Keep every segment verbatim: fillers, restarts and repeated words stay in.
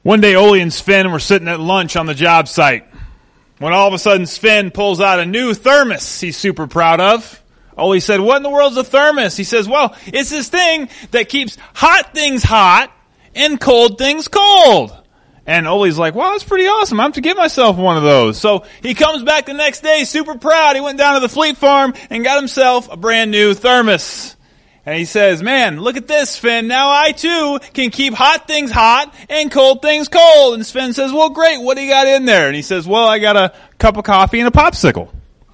One day, Ole and Sven were sitting at lunch on the job site when all of a sudden Sven pulls out a new thermos he's super proud of. Ole said, "What in the world's a thermos?" He says, "Well, it's this thing that keeps hot things hot and cold things cold." And Ole's like, "Wow, that's pretty awesome. I have to get myself one of those." So he comes back the next day super proud. He went down to the Fleet Farm and got himself a brand new thermos. And he says, "Man, look at this, Sven. Now I too can keep hot things hot and cold things cold." And Sven says, "Well, great. What do you got in there?" And he says, "Well, I got a cup of coffee and a popsicle."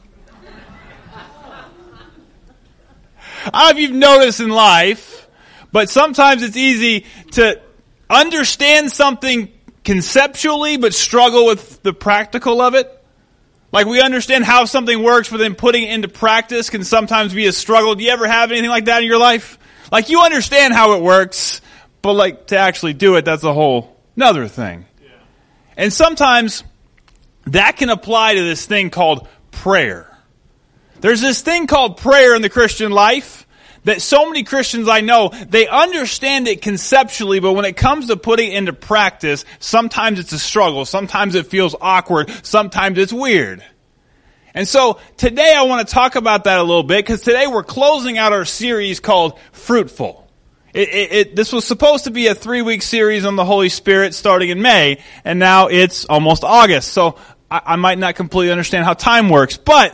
I don't know if you've noticed in life, but sometimes it's easy to understand something conceptually but struggle with the practical of it. Like we understand how something works, but then putting it into practice can sometimes be a struggle. Do you ever have anything like that in your life? Like you understand how it works, but like to actually do it, that's a whole another thing. Yeah. And sometimes that can apply to this thing called prayer. There's this thing called prayer in the Christian life that so many Christians I know, they understand it conceptually, but when it comes to putting it into practice, sometimes it's a struggle, sometimes it feels awkward, sometimes it's weird. And so today I want to talk about that a little bit, because today we're closing out our series called Fruitful. It, it, it, this was supposed to be a three-week series on the Holy Spirit starting in May, and now it's almost August, so I, I might not completely understand how time works, but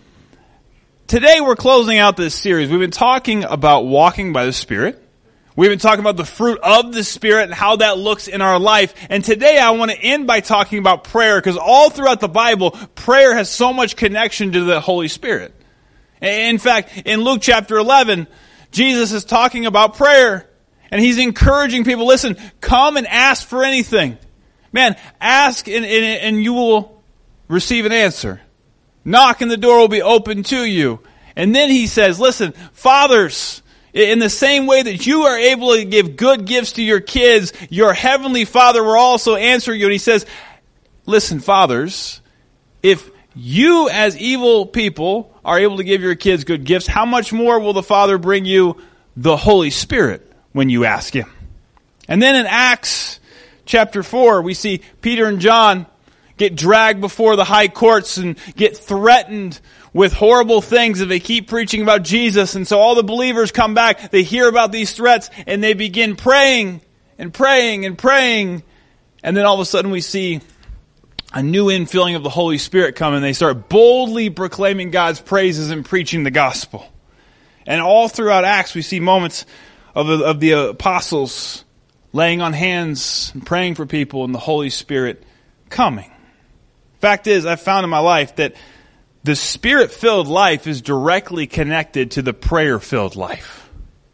today we're closing out this series. We've been talking about walking by the Spirit. We've been talking about the fruit of the Spirit and how that looks in our life. And today I want to end by talking about prayer, because all throughout the Bible, prayer has so much connection to the Holy Spirit. In fact, in Luke chapter eleven, Jesus is talking about prayer. And he's encouraging people, listen, come and ask for anything. Man, ask and, and, and you will receive an answer. Knock and the door will be open to you. And then he says, listen, fathers, in the same way that you are able to give good gifts to your kids, your heavenly Father will also answer you. And he says, listen, fathers, if you as evil people are able to give your kids good gifts, how much more will the Father bring you the Holy Spirit when you ask Him? And then in Acts chapter four, we see Peter and John get dragged before the high courts and get threatened with horrible things if they keep preaching about Jesus. And so all the believers come back, they hear about these threats, and they begin praying and praying and praying. And then all of a sudden we see a new infilling of the Holy Spirit come, and they start boldly proclaiming God's praises and preaching the gospel. And all throughout Acts we see moments of the, of the apostles laying on hands and praying for people, and the Holy Spirit coming. Fact is, I've found in my life that the Spirit-filled life is directly connected to the prayer-filled life.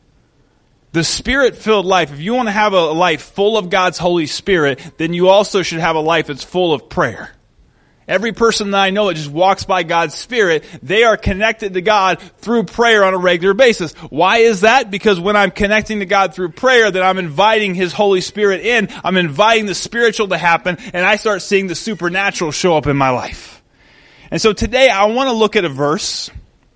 The Spirit-filled life, if you want to have a life full of God's Holy Spirit, then you also should have a life that's full of prayer. Every person that I know that just walks by God's Spirit, they are connected to God through prayer on a regular basis. Why is that? Because when I'm connecting to God through prayer, then I'm inviting His Holy Spirit in. I'm inviting the spiritual to happen, and I start seeing the supernatural show up in my life. And so today I want to look at a verse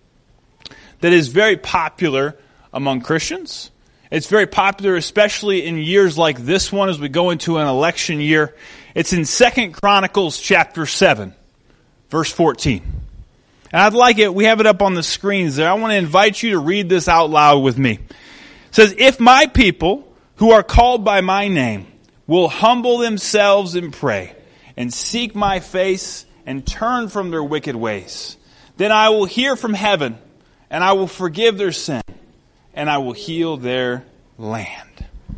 that is very popular among Christians. It's very popular, especially in years like this one as we go into an election year. It's in Second Chronicles chapter seven, verse fourteen. And I'd like it, we have it up on the screens there. I want to invite you to read this out loud with me. It says, "If my people who are called by my name will humble themselves and pray and seek my face and turn from their wicked ways, then I will hear from heaven and I will forgive their sin and I will heal their land."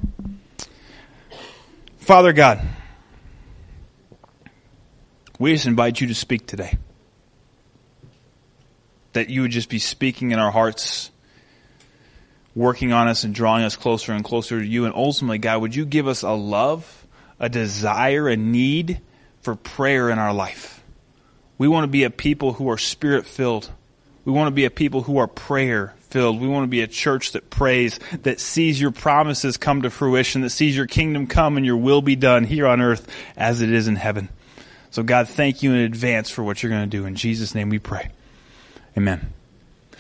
Father God, we just invite you to speak today. That you would just be speaking in our hearts, working on us and drawing us closer and closer to you. And ultimately, God, would you give us a love, a desire, a need for prayer in our life. We want to be a people who are Spirit-filled. We want to be a people who are prayer-filled. We want to be a church that prays, that sees your promises come to fruition, that sees your kingdom come and your will be done here on earth as it is in heaven. So God, thank you in advance for what you're going to do. In Jesus' name we pray. Amen.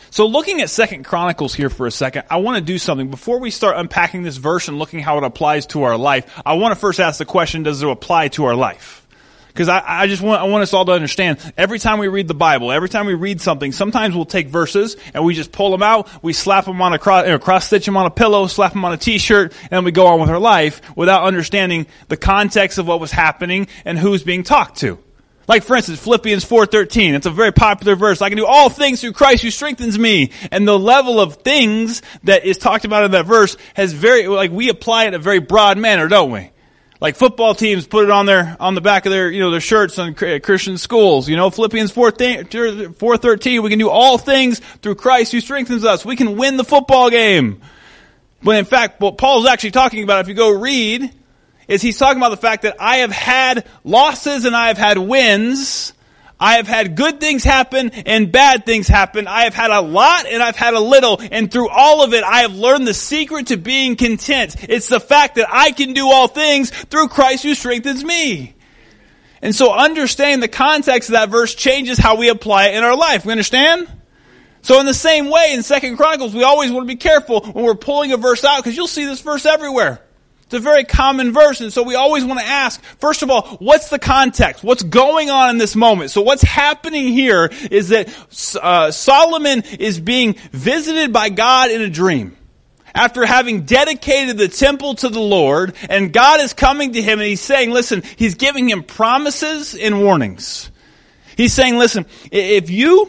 So looking at Second Chronicles here for a second, I want to do something. Before we start unpacking this verse and looking how it applies to our life, I want to first ask the question, does it apply to our life? Because I, I just want, I want us all to understand, every time we read the Bible, every time we read something, sometimes we'll take verses and we just pull them out, we slap them on a cross, or cross stitch them on a pillow, slap them on a t-shirt, and then we go on with our life without understanding the context of what was happening and who's being talked to. Like, for instance, Philippians four thirteen. It's a very popular verse. I can do all things through Christ who strengthens me. And the level of things that is talked about in that verse has very, like, we apply it in a very broad manner, don't we? Like football teams put it on their, on the back of their, you know, their shirts on Christian schools. You know, Philippians four thirteen, we can do all things through Christ who strengthens us. We can win the football game. But in fact, what Paul's actually talking about, if you go read, is he's talking about the fact that I have had losses and I have had wins. I have had good things happen and bad things happen. I have had a lot and I've had a little. And through all of it, I have learned the secret to being content. It's the fact that I can do all things through Christ who strengthens me. And so understanding the context of that verse changes how we apply it in our life. We understand? So in the same way, in Second Chronicles, we always want to be careful when we're pulling a verse out, because you'll see this verse everywhere. It's a very common verse, and so we always want to ask, first of all, what's the context? What's going on in this moment? So what's happening here is that uh, Solomon is being visited by God in a dream. After having dedicated the temple to the Lord, and God is coming to him and he's saying, listen, he's giving him promises and warnings. He's saying, listen, if you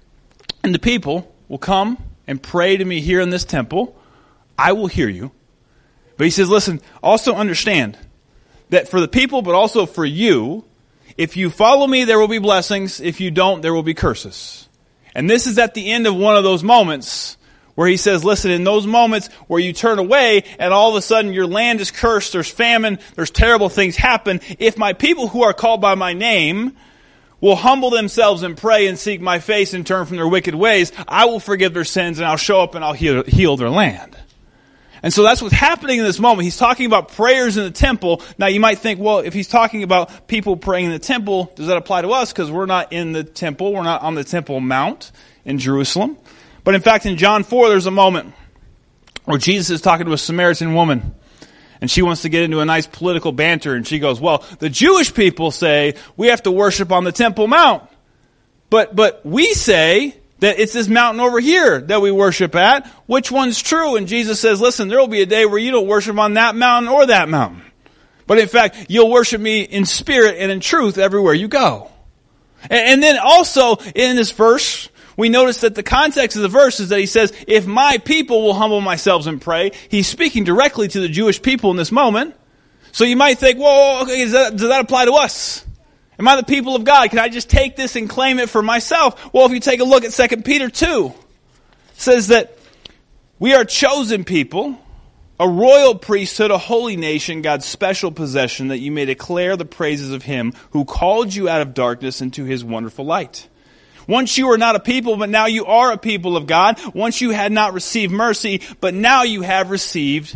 and the people will come and pray to me here in this temple, I will hear you. But he says, listen, also understand that for the people, but also for you, if you follow me, there will be blessings. If you don't, there will be curses. And this is at the end of one of those moments where he says, listen, in those moments where you turn away and all of a sudden your land is cursed, there's famine, there's terrible things happen. If my people who are called by my name will humble themselves and pray and seek my face and turn from their wicked ways, I will forgive their sins and I'll show up and I'll heal, heal their land. And so that's what's happening in this moment. He's talking about prayers in the temple. Now you might think, well, if he's talking about people praying in the temple, does that apply to us? Because we're not in the temple. We're not on the Temple Mount in Jerusalem. But in fact, in John four, there's a moment where Jesus is talking to a Samaritan woman. And she wants to get into a nice political banter. And she goes, well, the Jewish people say we have to worship on the Temple Mount. But, but we say that it's this mountain over here that we worship at. Which one's true? And Jesus says, listen, there will be a day where you don't worship on that mountain or that mountain. But in fact, you'll worship me in spirit and in truth everywhere you go. And, and then also in this verse, we notice that the context of the verse is that he says, if my people will humble themselves and pray, he's speaking directly to the Jewish people in this moment. So you might think, well, okay, does that, does that apply to us? Am I the people of God? Can I just take this and claim it for myself? Well, if you take a look at Second Peter two, it says that we are chosen people, a royal priesthood, a holy nation, God's special possession, that you may declare the praises of him who called you out of darkness into his wonderful light. Once you were not a people, but now you are a people of God. Once you had not received mercy, but now you have received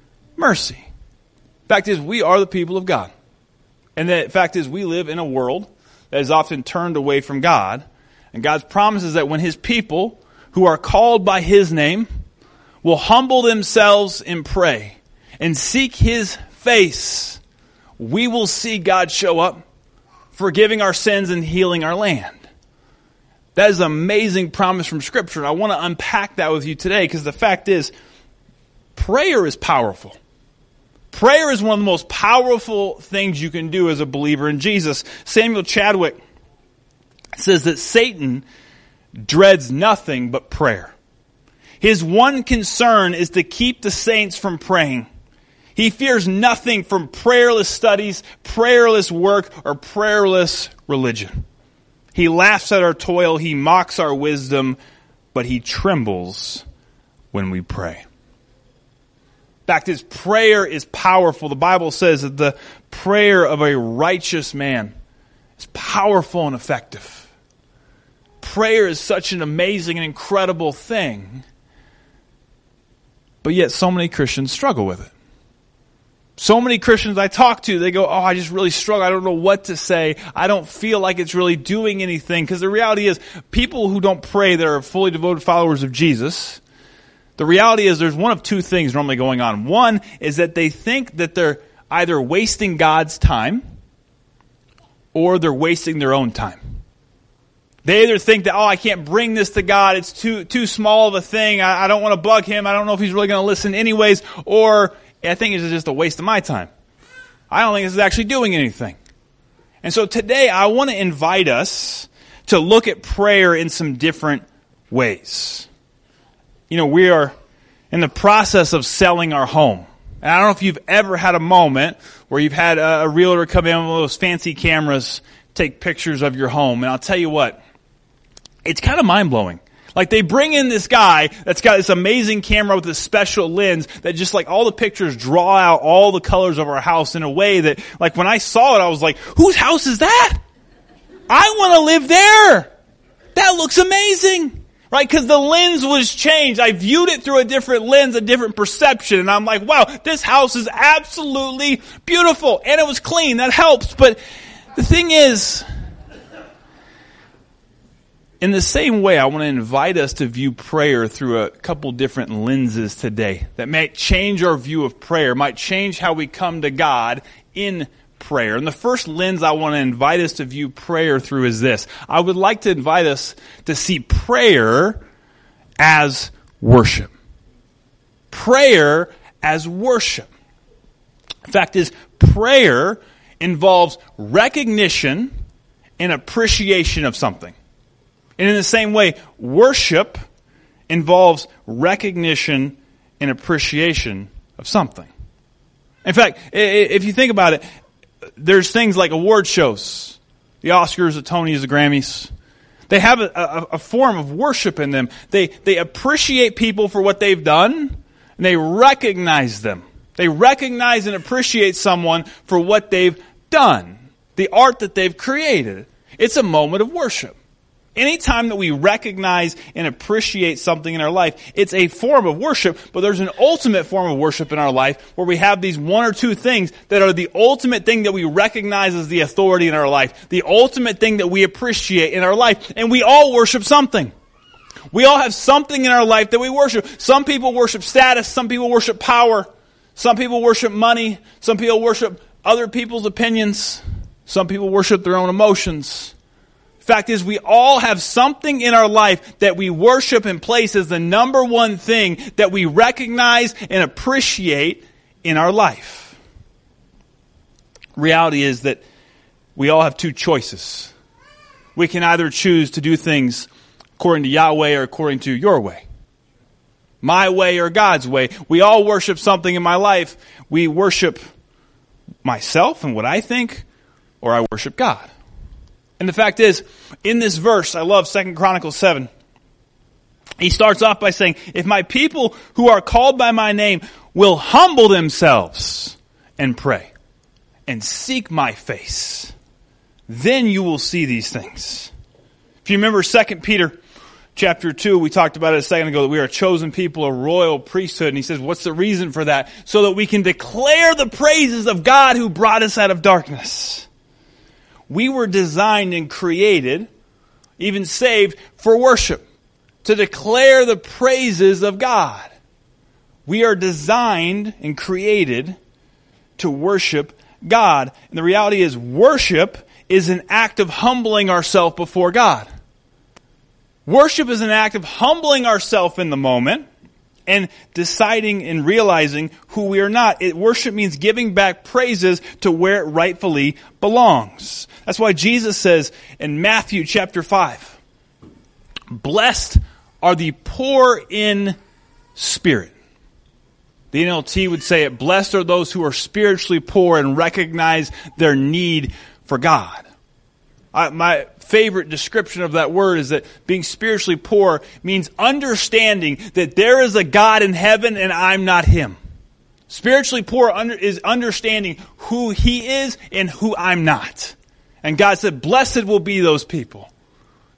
mercy. The fact is, we are the people of God. And the fact is, we live in a world that is often turned away from God. And God's promise is that when his people, who are called by his name, will humble themselves and pray and seek his face, we will see God show up, forgiving our sins and healing our land. That is an amazing promise from Scripture. And I want to unpack that with you today, because the fact is, prayer is powerful. Prayer is one of the most powerful things you can do as a believer in Jesus. Samuel Chadwick says that Satan dreads nothing but prayer. His one concern is to keep the saints from praying. He fears nothing from prayerless studies, prayerless work, or prayerless religion. He laughs at our toil, he mocks our wisdom, but he trembles when we pray. Fact is, prayer is powerful. The Bible says that the prayer of a righteous man is powerful and effective. Prayer is such an amazing and incredible thing, but yet so many Christians struggle with it. So many Christians I talk to, they go, oh, I just really struggle. I don't know what to say. I don't feel like it's really doing anything. Because the reality is, people who don't pray that are fully devoted followers of Jesus, the reality is there's one of two things normally going on. One is that they think that they're either wasting God's time or they're wasting their own time. They either think that, oh, I can't bring this to God. It's too too small of a thing. I, I don't want to bug him. I don't know if he's really going to listen anyways. Or I think it's just a waste of my time. I don't think this is actually doing anything. And so today I want to invite us to look at prayer in some different ways. You know, we are in the process of selling our home. And I don't know if you've ever had a moment where you've had a, a realtor come in with one of those fancy cameras, take pictures of your home. And I'll tell you what, it's kind of mind-blowing. Like, they bring in this guy that's got this amazing camera with this special lens that just, like, all the pictures draw out all the colors of our house in a way that, like, when I saw it, I was like, whose house is that? I want to live there. That looks amazing. Right? Because the lens was changed. I viewed it through a different lens, a different perception. And I'm like, wow, this house is absolutely beautiful. And it was clean. That helps. But the thing is, in the same way, I want to invite us to view prayer through a couple different lenses today that might change our view of prayer, might change how we come to God in prayer. And the first lens I want to invite us to view prayer through is this. I would like to invite us to see prayer as worship. Prayer as worship. The fact is, prayer involves recognition and appreciation of something. And in the same way, worship involves recognition and appreciation of something. In fact, if you think about it, there's things like award shows, the Oscars, the Tonys, the Grammys. They have a, a, a form of worship in them. They they appreciate people for what they've done, and they recognize them. They recognize and appreciate someone for what they've done, the art that they've created. It's a moment of worship. Anytime that we recognize and appreciate something in our life, it's a form of worship, but there's an ultimate form of worship in our life where we have these one or two things that are the ultimate thing that we recognize as the authority in our life, the ultimate thing that we appreciate in our life, and we all worship something. We all have something in our life that we worship. Some people worship status, some people worship power, some people worship money, some people worship other people's opinions, some people worship their own emotions. Fact is, we all have something in our life that we worship and place as the number one thing that we recognize and appreciate in our life. Reality is that we all have two choices. We can either choose to do things according to Yahweh or according to your way. My way or God's way. We all worship something in my life. We worship myself and what I think, or I worship God. And the fact is, in this verse, I love Second Chronicles seven. He starts off by saying, if my people who are called by my name will humble themselves and pray and seek my face, then you will see these things. If you remember Second Peter chapter two, we talked about it a second ago, that we are a chosen people, a royal priesthood. And he says, what's the reason for that? So that we can declare the praises of God who brought us out of darkness. We were designed and created, even saved, for worship, to declare the praises of God. We are designed and created to worship God. And the reality is, worship is an act of humbling ourselves before God. Worship is an act of humbling ourselves in the moment and deciding and realizing who we are not. It, worship means giving back praises to where it rightfully belongs. That's why Jesus says in Matthew chapter five, blessed are the poor in spirit. The N L T would say it, blessed are those who are spiritually poor and recognize their need for God. I, my favorite description of that word is that being spiritually poor means understanding that there is a God in heaven and I'm not Him. Spiritually poor under, is understanding who He is and who I'm not. And God said, blessed will be those people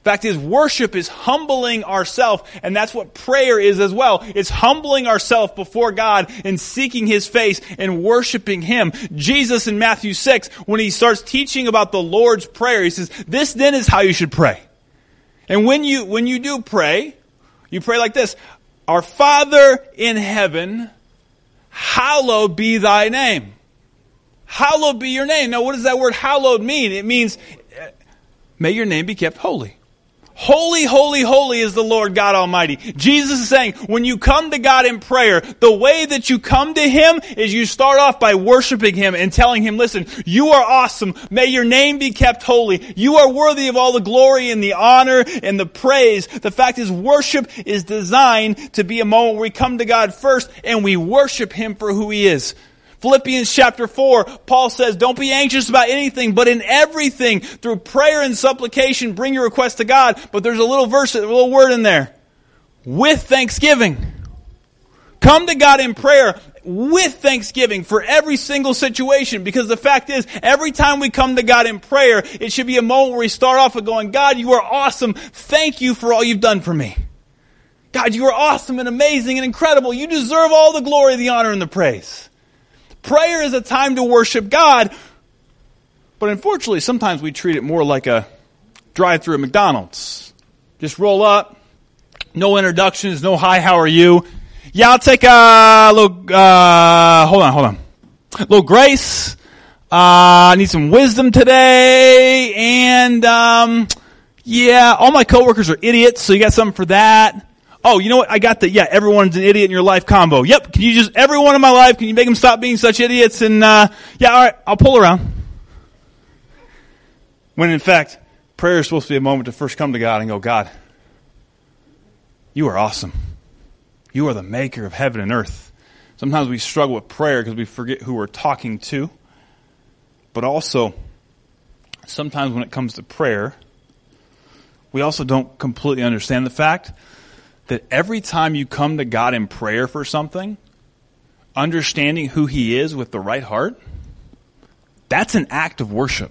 Fact is, worship is humbling ourselves, and that's what prayer is as well. It's humbling ourselves before God and seeking His face and worshiping Him. Jesus in Matthew six, when He starts teaching about the Lord's Prayer, He says, this then is how you should pray. And when you, when you do pray, you pray like this: Our Father in heaven, hallowed be thy name. Hallowed be your name. Now, what does that word hallowed mean? It means, may your name be kept holy. Holy, holy, holy is the Lord God Almighty. Jesus is saying, when you come to God in prayer, the way that you come to Him is you start off by worshiping Him and telling Him, listen, you are awesome. May your name be kept holy. You are worthy of all the glory and the honor and the praise. The fact is, worship is designed to be a moment where we come to God first and we worship Him for who He is. Philippians chapter four, Paul says, don't be anxious about anything, but in everything, through prayer and supplication, bring your request to God. But there's a little verse, a little word in there. With thanksgiving. Come to God in prayer with thanksgiving for every single situation. Because the fact is, every time we come to God in prayer, it should be a moment where we start off with going, God, you are awesome. Thank you for all you've done for me. God, you are awesome and amazing and incredible. You deserve all the glory, the honor, and the praise. Prayer is a time to worship God, but unfortunately, sometimes we treat it more like a drive-through at McDonald's. Just roll up, no introductions, no hi, how are you? Yeah, I'll take a little, uh, hold on, hold on. A little grace. Uh, I need some wisdom today, and, um, yeah, all my coworkers are idiots, so you got something for that. Oh, you know what? I got the, yeah, everyone's an idiot in your life combo. Yep. Can you just, everyone in my life, can you make them stop being such idiots? And, uh, yeah, all right, I'll pull around. When in fact, prayer is supposed to be a moment to first come to God and go, God, you are awesome. You are the maker of heaven and earth. Sometimes we struggle with prayer because we forget who we're talking to. But also, sometimes when it comes to prayer, we also don't completely understand the fact that every time you come to God in prayer for something, understanding who He is with the right heart, that's an act of worship.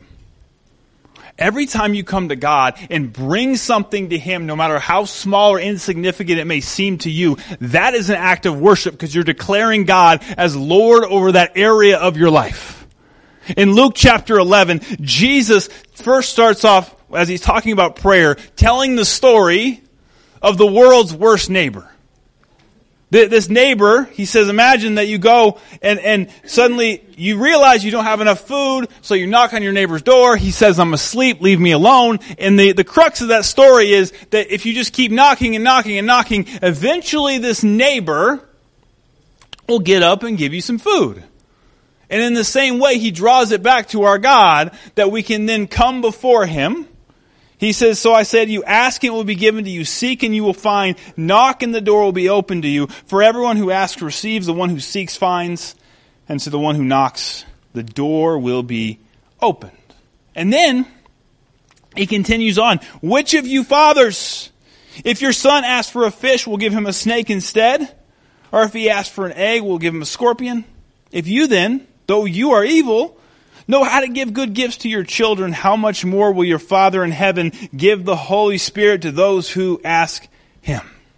Every time you come to God and bring something to Him, no matter how small or insignificant it may seem to you, that is an act of worship because you're declaring God as Lord over that area of your life. In Luke chapter eleven, Jesus first starts off, as He's talking about prayer, telling the story of the world's worst neighbor. This neighbor, he says, imagine that you go and, and suddenly you realize you don't have enough food, so you knock on your neighbor's door. He says, I'm asleep, leave me alone. And the, the crux of that story is that if you just keep knocking and knocking and knocking, eventually this neighbor will get up and give you some food. And in the same way, he draws it back to our God that we can then come before Him. He says, so I said, you ask and it will be given to you. Seek and you will find. Knock and the door will be opened to you. For everyone who asks receives. The one who seeks finds. And to the one who knocks, the door will be opened. And then he continues on. Which of you fathers, if your son asks for a fish, will give him a snake instead? Or if he asks for an egg, will give him a scorpion? If you then, though you are evil, know how to give good gifts to your children, how much more will your Father in heaven give the Holy Spirit to those who ask Him?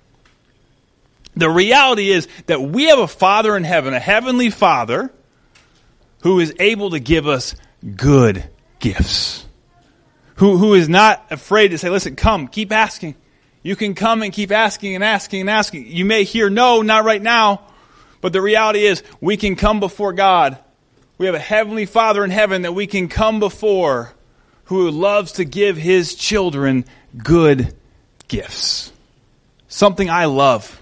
The reality is that we have a Father in heaven, a heavenly Father, who is able to give us good gifts. Who, who is not afraid to say, listen, come, keep asking. You can come and keep asking and asking and asking. You may hear no, not right now. But the reality is we can come before God. We have a heavenly Father in heaven that we can come before, who loves to give His children good gifts. Something I love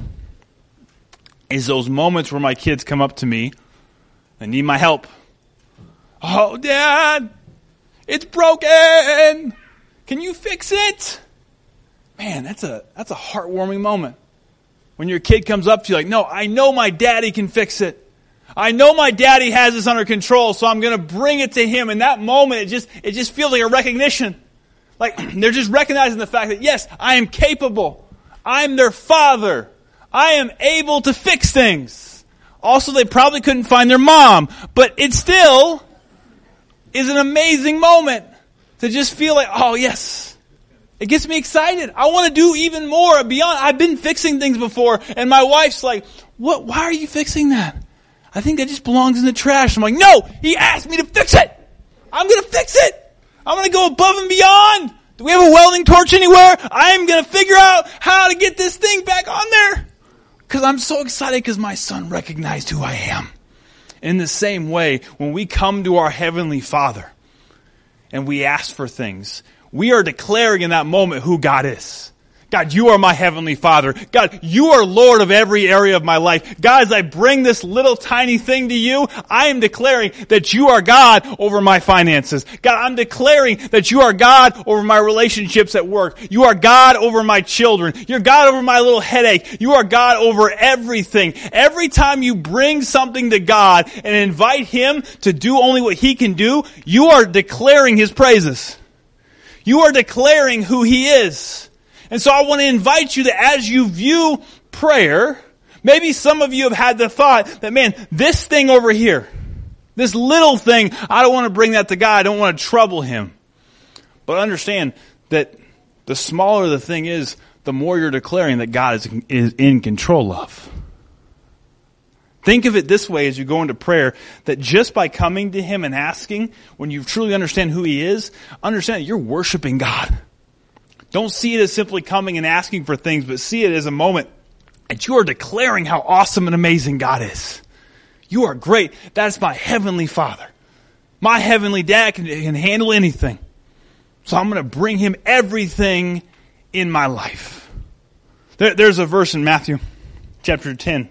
is those moments where my kids come up to me and need my help. Oh, Dad, it's broken. Can you fix it? Man, that's a that's a heartwarming moment. When your kid comes up to you like, no, I know my daddy can fix it. I know my daddy has this under control, so I'm going to bring it to him. In that moment, it just it just feels like a recognition. Like they're just recognizing the fact that, yes, I am capable. I'm their father. I am able to fix things. Also, they probably couldn't find their mom, but it still is an amazing moment to just feel like, oh, yes, It gets me excited. I want to do even more beyond. I've been fixing things before, and my wife's like, "What? Why are you fixing that? I think that just belongs in the trash." I'm like, "No, he asked me to fix it. I'm going to fix it. I'm going to go above and beyond. Do we have a welding torch anywhere? I'm going to figure out how to get this thing back on there." Because I'm so excited because my son recognized who I am. In the same way, when we come to our Heavenly Father and we ask for things, we are declaring in that moment who God is. God, you are my Heavenly Father. God, you are Lord of every area of my life. God, as I bring this little tiny thing to you, I am declaring that you are God over my finances. God, I'm declaring that you are God over my relationships at work. You are God over my children. You're God over my little headache. You are God over everything. Every time you bring something to God and invite Him to do only what He can do, you are declaring His praises. You are declaring who He is. And so I want to invite you that as you view prayer, maybe some of you have had the thought that, man, this thing over here, this little thing, I don't want to bring that to God. I don't want to trouble Him. But understand that the smaller the thing is, the more you're declaring that God is, is in control of. Think of it this way as you go into prayer, that just by coming to Him and asking, when you truly understand who He is, understand that you're worshiping God. Don't see it as simply coming and asking for things, but see it as a moment that you are declaring how awesome and amazing God is. You are great. That's my Heavenly Father. My Heavenly Dad can, can handle anything. So I'm going to bring Him everything in my life. There, there's a verse in Matthew chapter ten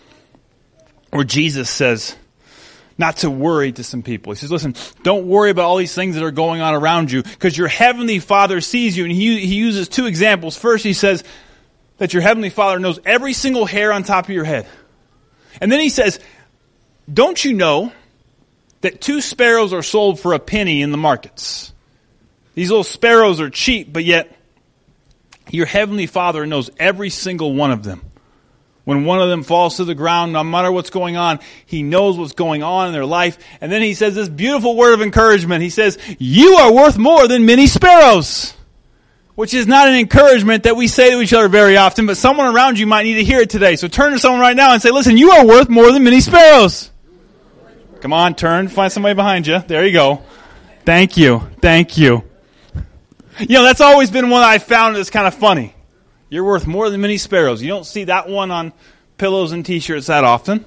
where Jesus says not to worry to some people. He says, listen, don't worry about all these things that are going on around you, because your Heavenly Father sees you. And he, he uses two examples. First, He says that your Heavenly Father knows every single hair on top of your head. And then He says, don't you know that two sparrows are sold for a penny in the markets? These little sparrows are cheap, but yet your Heavenly Father knows every single one of them. When one of them falls to the ground, no matter what's going on, He knows what's going on in their life. And then He says this beautiful word of encouragement. He says, you are worth more than many sparrows. Which is not an encouragement that we say to each other very often, but someone around you might need to hear it today. So turn to someone right now and say, listen, you are worth more than many sparrows. Come on, turn, find somebody behind you. There you go. Thank you. Thank you. You know, that's always been one I found that's kind of funny. You're worth more than many sparrows. You don't see that one on pillows and t-shirts that often.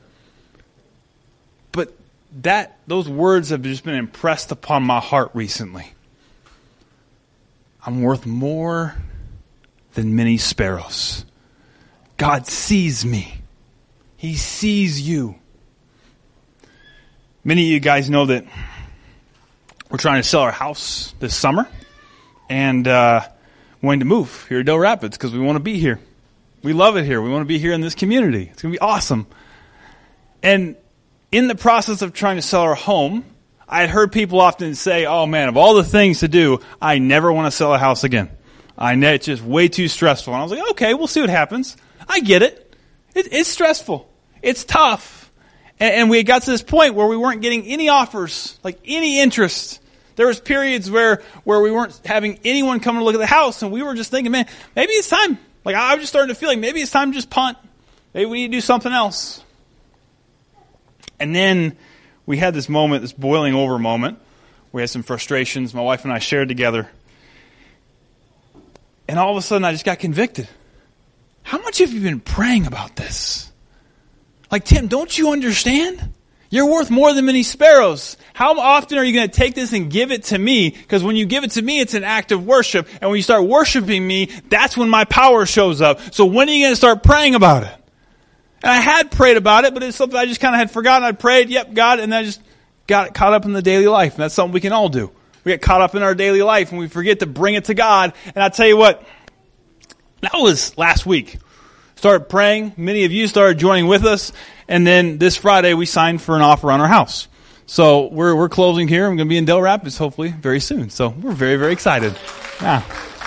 But that those words have just been impressed upon my heart recently. I'm worth more than many sparrows. God sees me. He sees you. Many of you guys know that we're trying to sell our house this summer. And uh going to move here to Del Rapids because we want to be here. We love it here. We want to be here in this community. It's going to be awesome. And in the process of trying to sell our home, I had heard people often say, oh man, of all the things to do, I never want to sell a house again. I know it's just way too stressful. And I was like, okay, we'll see what happens. I get it. it it's stressful. It's tough. And, and we got to this point where we weren't getting any offers, like any interest. There was periods where, where we weren't having anyone come to look at the house, and we were just thinking, man, maybe it's time. Like I was just starting to feel like maybe it's time to just punt. Maybe we need to do something else. And then we had this moment, this boiling over moment. We had some frustrations my wife and I shared together. And all of a sudden I just got convicted. How much have you been praying about this? Like, Tim, don't you understand? You're worth more than many sparrows. How often are you going to take this and give it to me? Because when you give it to me, it's an act of worship. And when you start worshiping me, that's when my power shows up. So when are you going to start praying about it? And I had prayed about it, but it's something I just kind of had forgotten. I prayed, yep, God, and then I just got caught up in the daily life. And that's something we can all do. We get caught up in our daily life and we forget to bring it to God. And I tell you what, that was last week. Started praying. Many of you started joining with us. And then this Friday, we signed for an offer on our house. So we're we're closing here. I'm going to be in Del Rapids, hopefully, very soon. So we're very, very excited. Yeah.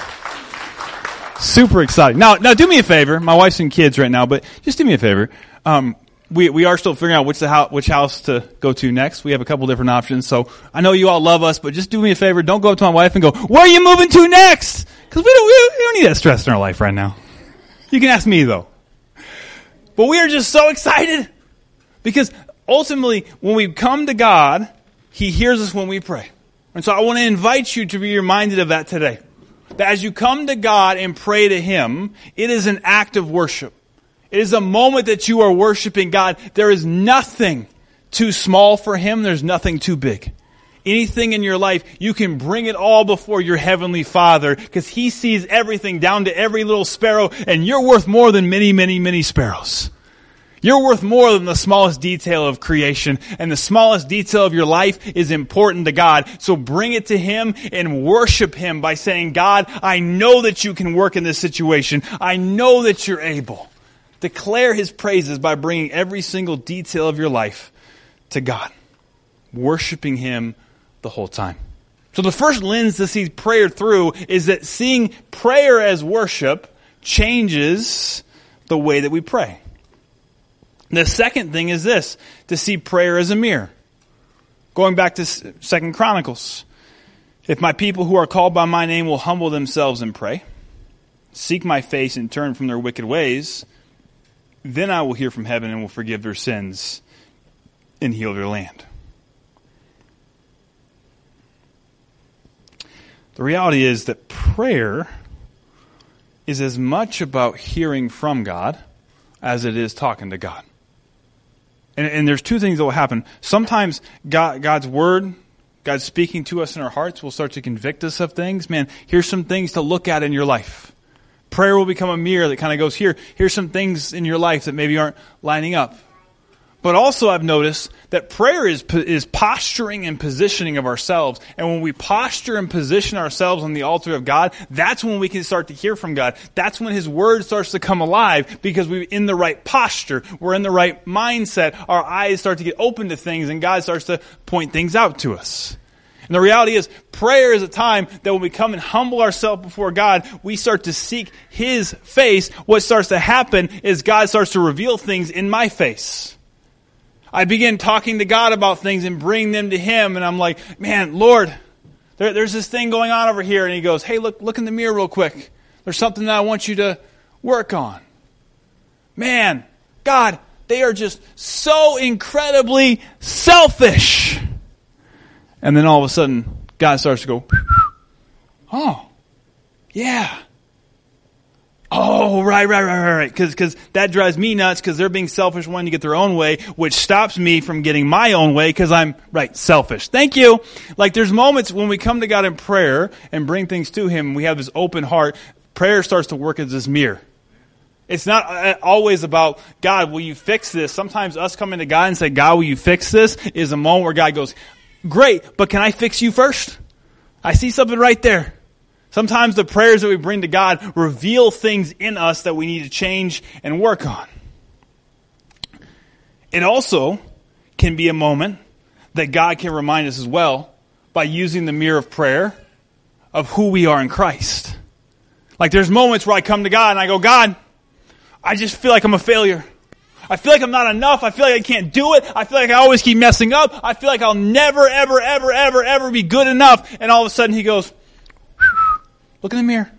Super excited. Now, now do me a favor. My wife's and kids right now, but just do me a favor. Um, we we are still figuring out which the house, which house to go to next. We have a couple different options. So I know you all love us, but just do me a favor. Don't go up to my wife and go, where are you moving to next? Because we don't, we don't, we don't need that stress in our life right now. You can ask me, though. But we are just so excited because ultimately, when we come to God, He hears us when we pray. And so I want to invite you to be reminded of that today. That as you come to God and pray to Him, it is an act of worship. It is a moment that you are worshiping God. There is nothing too small for Him. There's nothing too big. Anything in your life, you can bring it all before your Heavenly Father because He sees everything down to every little sparrow, and you're worth more than many, many, many sparrows. You're worth more than the smallest detail of creation, and the smallest detail of your life is important to God. So bring it to Him and worship Him by saying, God, I know that you can work in this situation. I know that you're able. Declare His praises by bringing every single detail of your life to God. Worshiping Him the whole time. So the first lens to see prayer through is that seeing prayer as worship changes the way that we pray. The second thing is this, to see prayer as a mirror. Going back to Second Chronicles. If my people who are called by my name will humble themselves and pray, seek my face and turn from their wicked ways, then I will hear from heaven and will forgive their sins and heal their land. The reality is that prayer is as much about hearing from God as it is talking to God. And, and there's two things that will happen. Sometimes God, God's Word, God speaking to us in our hearts will start to convict us of things. Man, here's some things to look at in your life. Prayer will become a mirror that kind of goes, here, here's some things in your life that maybe aren't lining up. But also I've noticed that prayer is is posturing and positioning of ourselves. And when we posture and position ourselves on the altar of God, that's when we can start to hear from God. That's when His Word starts to come alive because we're in the right posture. We're in the right mindset. Our eyes start to get open to things and God starts to point things out to us. And the reality is, prayer is a time that when we come and humble ourselves before God, we start to seek His face. What starts to happen is God starts to reveal things in my face. I begin talking to God about things and bring them to Him. And I'm like, man, Lord, there, there's this thing going on over here. And He goes, hey, look, look in the mirror real quick. There's something that I want you to work on. Man, God, they are just so incredibly selfish. And then all of a sudden, God starts to go, oh, yeah. Oh, right, right, right, right, right. Because because that drives me nuts because they're being selfish, wanting to get their own way, which stops me from getting my own way because I'm, right, selfish. Thank you. Like there's moments when we come to God in prayer and bring things to Him, we have this open heart, prayer starts to work as this mirror. It's not always about, God, will you fix this? Sometimes us coming to God and say, God, will you fix this? Is a moment where God goes, great, but can I fix you first? I see something right there. Sometimes the prayers that we bring to God reveal things in us that we need to change and work on. It also can be a moment that God can remind us as well by using the mirror of prayer of who we are in Christ. Like there's moments where I come to God and I go, God, I just feel like I'm a failure. I feel like I'm not enough. I feel like I can't do it. I feel like I always keep messing up. I feel like I'll never, ever, ever, ever, ever be good enough. And all of a sudden He goes, look in the mirror.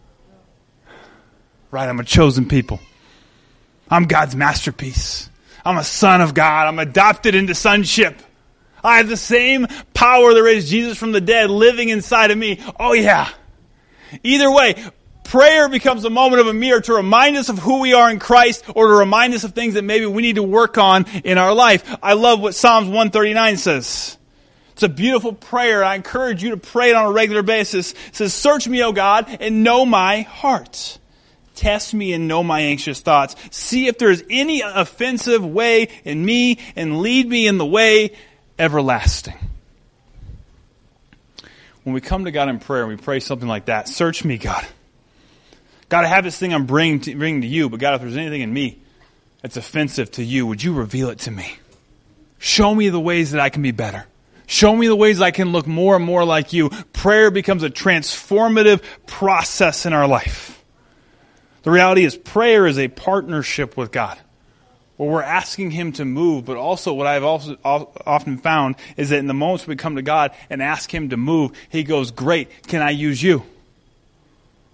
Right, I'm a chosen people. I'm God's masterpiece. I'm a son of God. I'm adopted into sonship. I have the same power that raised Jesus from the dead living inside of me. Oh yeah. Either way, prayer becomes a moment of a mirror to remind us of who we are in Christ or to remind us of things that maybe we need to work on in our life. I love what Psalms one thirty-nine says. It's a beautiful prayer. I encourage you to pray it on a regular basis. It says, search me, O God, and know my heart. Test me and know my anxious thoughts. See if there is any offensive way in me and lead me in the way everlasting. When we come to God in prayer and we pray something like that, search me, God. God, I have this thing I'm bringing to, bringing to you, but God, if there's anything in me that's offensive to you, would you reveal it to me? Show me the ways that I can be better. Show me the ways I can look more and more like you. Prayer becomes a transformative process in our life. The reality is prayer is a partnership with God, where we're asking Him to move, but also what I've also often found is that in the moments we come to God and ask Him to move, He goes, great, can I use you?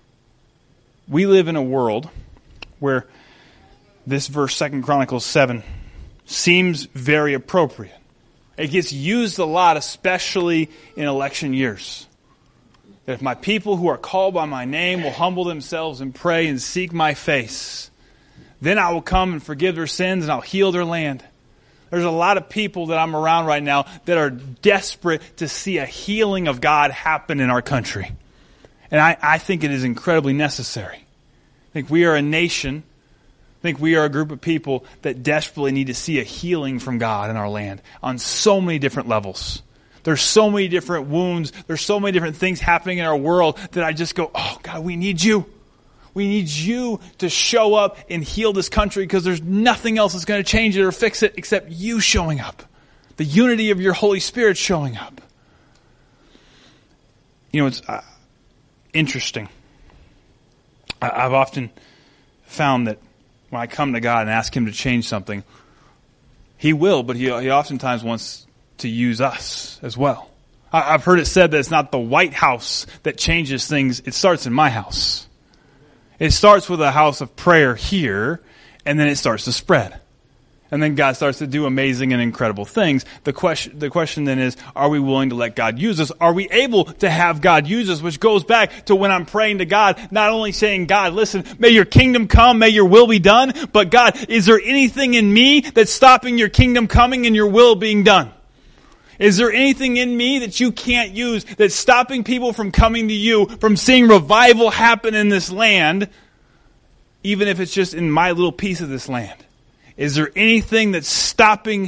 we live in a world where this verse, Second Chronicles seven, seems very appropriate. It gets used a lot, especially in election years. That if my people who are called by my name will humble themselves and pray and seek my face, then I will come and forgive their sins and I'll heal their land. There's a lot of people that I'm around right now that are desperate to see a healing of God happen in our country. And I, I think it is incredibly necessary. I think we are a nation I think we are a group of people that desperately need to see a healing from God in our land on so many different levels. There's so many different wounds. There's so many different things happening in our world that I just go, oh God, we need you. We need you to show up and heal this country because there's nothing else that's going to change it or fix it except you showing up. The unity of your Holy Spirit showing up. You know, it's uh, interesting. I, I've often found that when I come to God and ask Him to change something, He will, but He, he oftentimes wants to use us as well. I, I've heard it said that it's not the White House that changes things. It starts in my house. It starts with a house of prayer here, and then it starts to spread. And then God starts to do amazing and incredible things. The question, the question then is, are we willing to let God use us? Are we able to have God use us? Which goes back to when I'm praying to God, not only saying, God, listen, may your kingdom come, may your will be done, but God, is there anything in me that's stopping your kingdom coming and your will being done? Is there anything in me that you can't use that's stopping people from coming to you, from seeing revival happen in this land, even if it's just in my little piece of this land? Is there anything that's stopping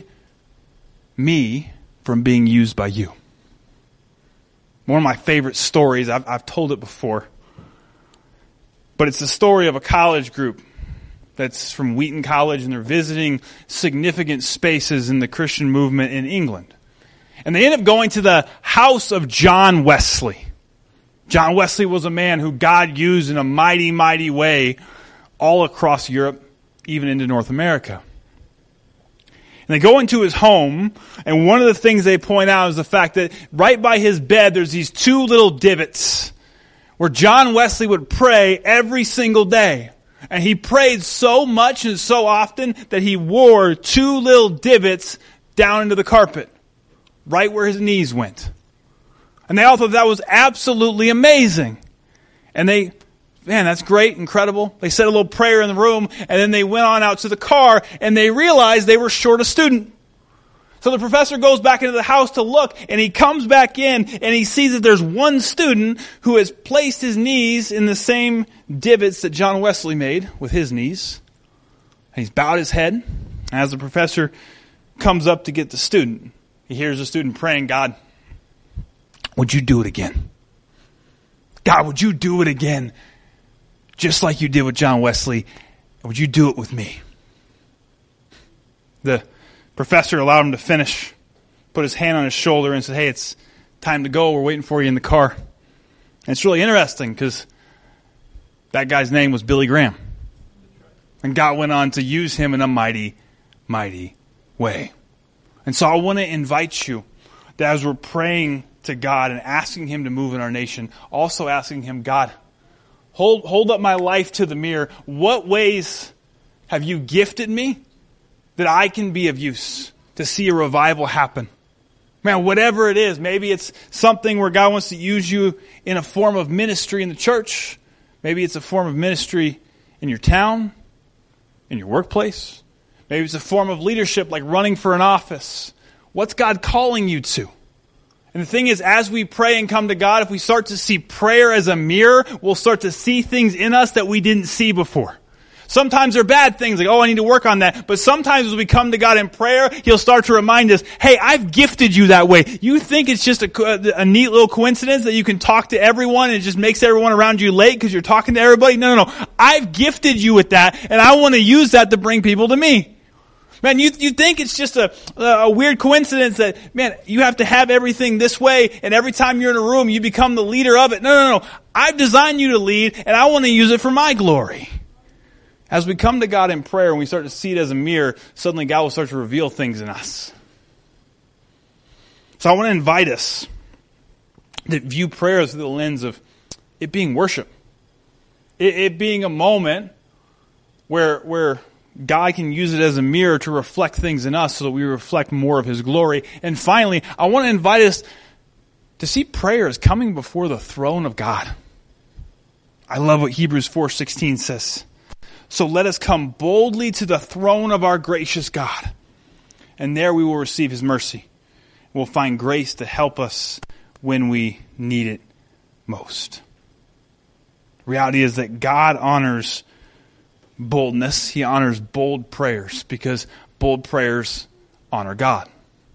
me from being used by you? One of my favorite stories, I've, I've told it before, but it's the story of a college group that's from Wheaton College, and they're visiting significant spaces in the Christian movement in England. And they end up going to the house of John Wesley. John Wesley was a man who God used in a mighty, mighty way all across Europe, even into North America. And they go into his home, and one of the things they point out is the fact that right by his bed there's these two little divots where John Wesley would pray every single day. And he prayed so much and so often that he wore two little divots down into the carpet, right where his knees went. And they all thought that was absolutely amazing. And they, man, that's great, incredible. They said a little prayer in the room, and then they went on out to the car, and they realized they were short a student. So the professor goes back into the house to look, and he comes back in, and he sees that there's one student who has placed his knees in the same divots that John Wesley made with his knees. And he's bowed his head. And as the professor comes up to get the student, he hears the student praying, God, would you do it again? God, would you do it again? Just like you did with John Wesley. Would you do it with me? The professor allowed him to finish, put his hand on his shoulder and said, hey, it's time to go. We're waiting for you in the car. And it's really interesting because that guy's name was Billy Graham. And God went on to use him in a mighty, mighty way. And so I want to invite you that as we're praying to God and asking Him to move in our nation, also asking Him, God, hold, hold up my life to the mirror. What ways have you gifted me that I can be of use to see a revival happen? Man, whatever it is, maybe it's something where God wants to use you in a form of ministry in the church. Maybe it's a form of ministry in your town, in your workplace. Maybe it's a form of leadership like running for an office. What's God calling you to? And the thing is, as we pray and come to God, if we start to see prayer as a mirror, we'll start to see things in us that we didn't see before. Sometimes they're bad things, like, oh, I need to work on that. But sometimes as we come to God in prayer, He'll start to remind us, hey, I've gifted you that way. You think it's just a, a neat little coincidence that you can talk to everyone and it just makes everyone around you late because you're talking to everybody? No, no, no. I've gifted you with that, and I want to use that to bring people to me. Man, you you think it's just a, a weird coincidence that, man, you have to have everything this way, and every time you're in a room, you become the leader of it. No, no, no. I've designed you to lead, and I want to use it for my glory. As we come to God in prayer and we start to see it as a mirror, suddenly God will start to reveal things in us. So I want to invite us to view prayer through the lens of it being worship. It, it being a moment where where God can use it as a mirror to reflect things in us so that we reflect more of His glory. And finally, I want to invite us to see prayer as coming before the throne of God. I love what Hebrews four sixteen says. So let us come boldly to the throne of our gracious God, and there we will receive His mercy. We'll find grace to help us when we need it most. The reality is that God honors boldness. He honors bold prayers because bold prayers honor God.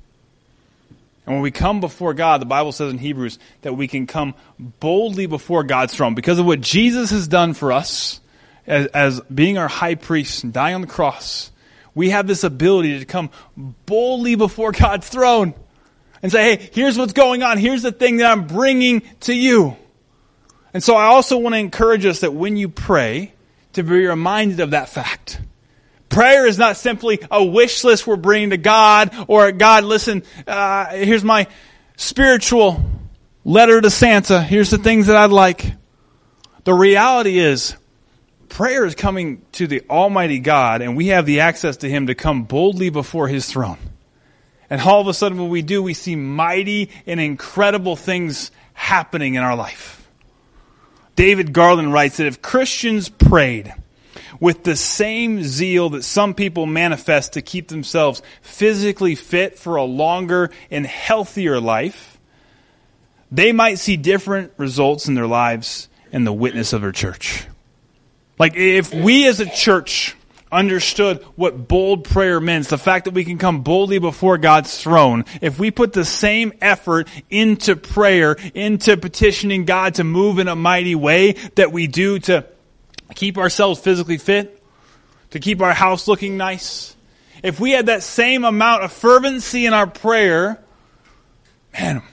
And when we come before God, the Bible says in Hebrews that we can come boldly before God's throne because of what Jesus has done for us as, as being our high priest and dying on the cross. We have this ability to come boldly before God's throne and say, hey, here's what's going on. Here's the thing that I'm bringing to you. And so I also want to encourage us that when you pray, to be reminded of that fact. Prayer is not simply a wish list we're bringing to God, or God, listen, uh, here's my spiritual letter to Santa. Here's the things that I'd like. The reality is, prayer is coming to the Almighty God, and we have the access to Him to come boldly before His throne. And all of a sudden when we do, we see mighty and incredible things happening in our life. David Garland writes that if Christians prayed with the same zeal that some people manifest to keep themselves physically fit for a longer and healthier life, they might see different results in their lives and the witness of their church. Like if we as a church understood what bold prayer means, the fact that we can come boldly before God's throne, if we put the same effort into prayer, into petitioning God to move in a mighty way that we do to keep ourselves physically fit, to keep our house looking nice, if we had that same amount of fervency in our prayer, man,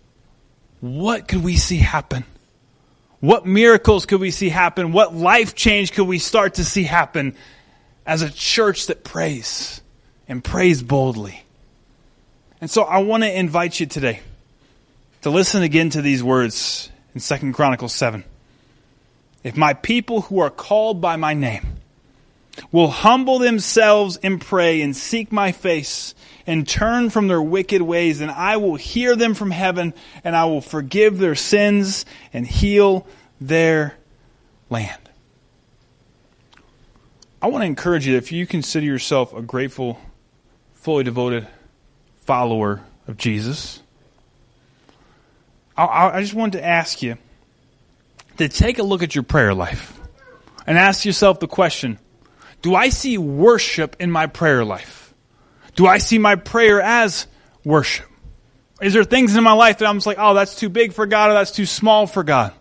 what could we see happen? What miracles could we see happen? What life change could we start to see happen as a church that prays and prays boldly? And so I want to invite you today to listen again to these words in Second Chronicles seven. If my people who are called by my name will humble themselves and pray and seek my face and turn from their wicked ways, then I will hear them from heaven and I will forgive their sins and heal their land. I want to encourage you, if you consider yourself a grateful, fully devoted follower of Jesus, I, I just wanted to ask you to take a look at your prayer life and ask yourself the question, do I see worship in my prayer life? Do I see my prayer as worship? Is there things in my life that I'm just like, oh, that's too big for God or that's too small for God?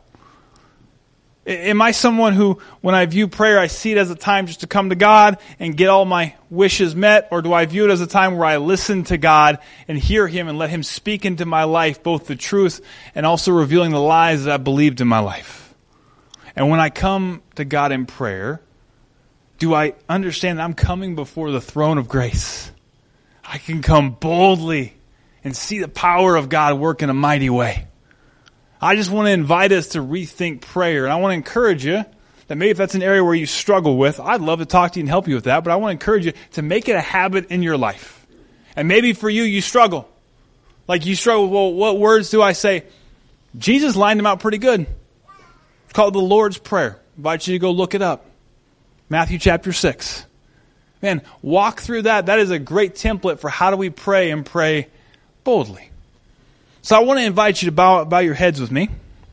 Am I someone who, when I view prayer, I see it as a time just to come to God and get all my wishes met? Or do I view it as a time where I listen to God and hear Him and let Him speak into my life, both the truth and also revealing the lies that I believed in my life? And when I come to God in prayer, do I understand that I'm coming before the throne of grace? I can come boldly and see the power of God work in a mighty way. I just want to invite us to rethink prayer. And I want to encourage you that maybe if that's an area where you struggle with, I'd love to talk to you and help you with that. But I want to encourage you to make it a habit in your life. And maybe for you, you struggle. Like you struggle, well, what words do I say? Jesus lined them out pretty good. It's called the Lord's Prayer. I invite you to go look it up. Matthew chapter six. Man, walk through that. That is a great template for how do we pray and pray boldly. So I want to invite you to bow, bow your heads with me.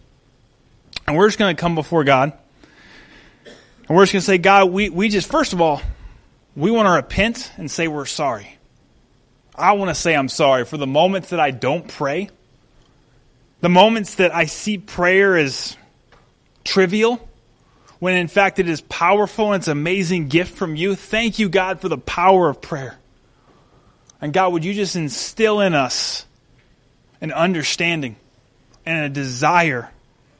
And we're just going to come before God. And we're just going to say, God, we, we just, first of all, we want to repent and say we're sorry. I want to say I'm sorry for the moments that I don't pray. The moments that I see prayer as trivial, when in fact it is powerful and it's an amazing gift from you. Thank you, God, for the power of prayer. And God, would you just instill in us an understanding and a desire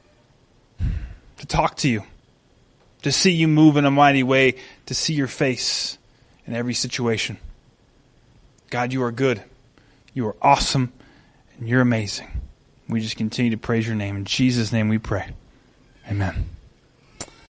to talk to you, to see you move in a mighty way, to see your face in every situation. God, you are good. You are awesome, and you're amazing. We just continue to praise your name. In Jesus' name we pray. Amen.